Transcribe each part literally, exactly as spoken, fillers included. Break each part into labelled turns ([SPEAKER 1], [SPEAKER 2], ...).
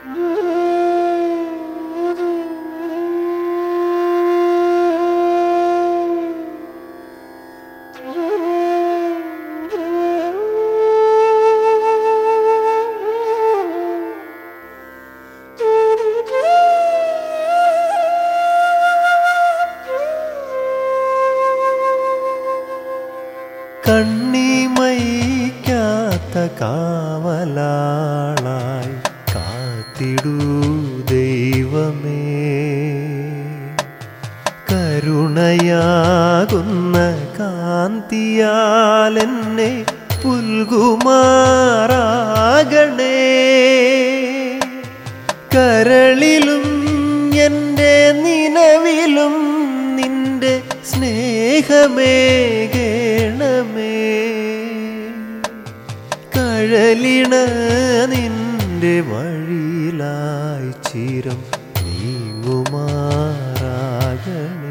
[SPEAKER 1] കണ്ണിമയ്ക്കാത്ത കാവലാളായി കാത്തിടൂ ദൈവമേ, കരുണയാകുന്ന കാന്തിയാലെന്നെ പുൽകുമാറാകണേ. കരളിലും എൻ്റെ നിലവിലും നിന്റെ സ്നേഹമേകേണമേ. കഴലിണ നിന്റെ വഴിയിലായി ചിരം നീങ്ങുമാറാകണേ.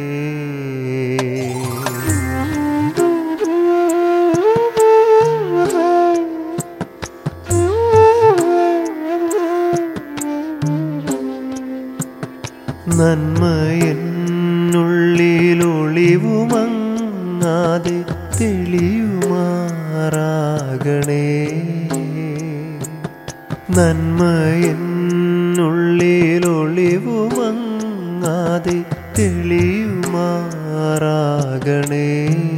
[SPEAKER 1] നന്മയെന്നുള്ളിലൊളിവുമങ്ങാതെ തെളിയുമാറാകണേ. നന്മയെന്നുള്ളിലൊളിവുമങ്ങാതെ തെളിയുമാറാകണേ.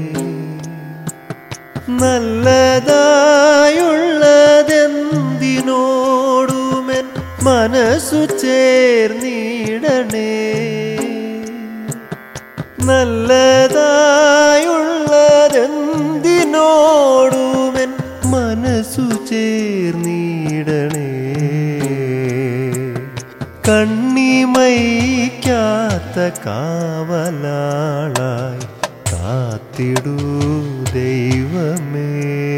[SPEAKER 1] നല്ലതായുള്ളതെന്തിനോടുമെൻ മനസ്സു ചേർന്നിടണേ. നല്ലതായുള്ളതെന്തിനോടുമെൻ മനസ്സു ചേർന്നിടണേ. കണ്ണിമയ്ക്കാത്ത കാവലാളായി കാത്തിടൂ ദൈവമേ.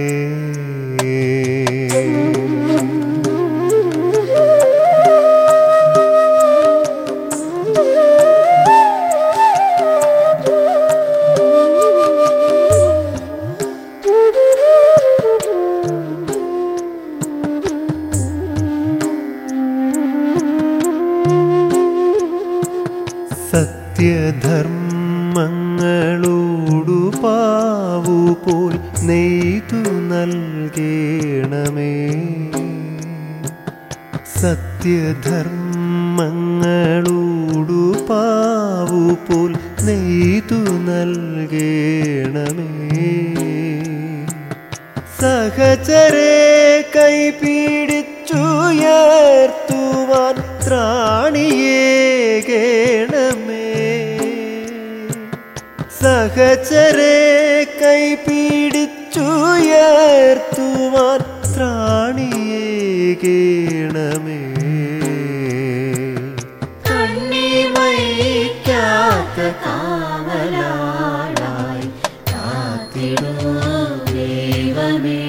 [SPEAKER 1] സത്യധർമ്മങ്ങളോടു പാവുപോൽ നെയ്തു നൽകേണമേ. സത്യധർമ്മങ്ങളോടു പാവുപോൽ നെയ്തു നൽകേണമേ. സഹചരെ കൈപിടിച്ചുയർത്തുവാൻ ത്രാണിയേകേണമേ. സഹചരെ കൈപിടിച്ചുയർത്തുവാൻ ത്രാണിയേകേണമേ.
[SPEAKER 2] കണ്ണിമയ്ക്കാത്ത കാവലാളായി കാത്തിടൂ ദൈവമേ.